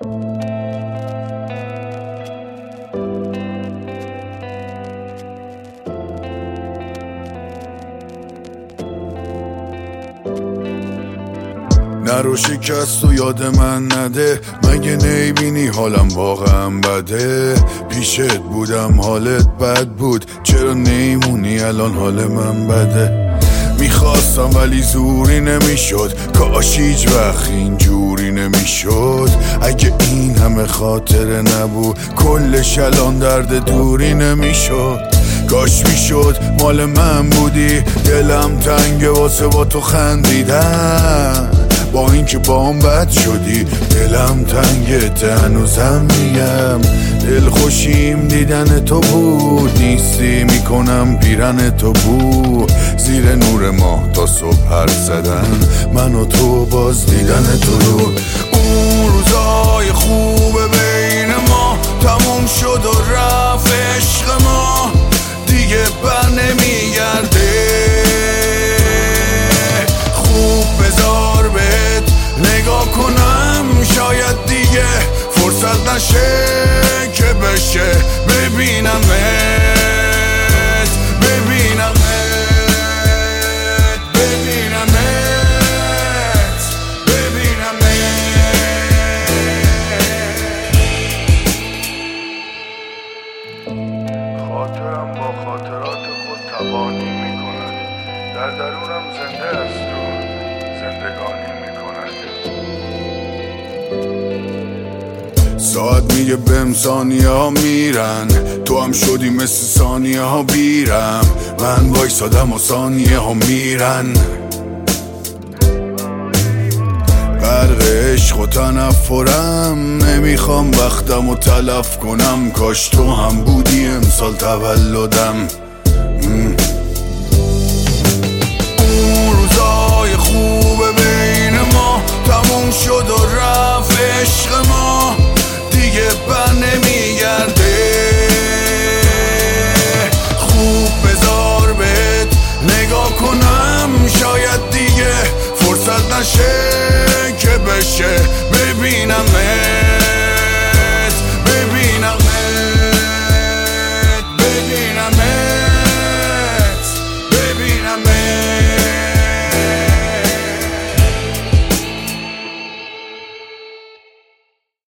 نرو شکست و یاد من نده، مگه نیبینی حالم واقعا بده؟ پیشت بودم حالت بد بود، چرا نیمونی الان حال من بده؟ میخواستم ولی زوری نمیشد، کاش هیچ وقت اینجوری نمیشد. اگه این همه خاطره نبود کلش الان درد دوری نمیشد. کاش میشد مال من بودی، دلم تنگه واسه با تو خندیدن. با اینکه بام بد شدی دلم تنگه، هنوزم میگم دل خوشیم دیدن تو بود. نیستی میکنم پیرن تو بود، زیر نور ماه تا صبح حرف زدن من و تو باز دیدن تو رو. اون روزای خوبه بین ما تموم شد و رفت عشق ما، دیگه بر نمیگرده. خوب بذار بهت نگاه کنم، شاید دیگه فرصت نشه که بشه ببینمت ببینمت ببینمت ببینمت. خاطرم با خاطرات خود تبانی میکند، در درونم زنده است و زندگانی میکند. ساعت میگه بهم ثانیه ها میرن، تو هم شدی مثل ثانیه ها بیرم. من وایسادم و ثانیه ها میرن. غرق عشق و تنفرم، نمیخوام وقتم و تلف کنم. کاش تو هم بودی امسال تولدم.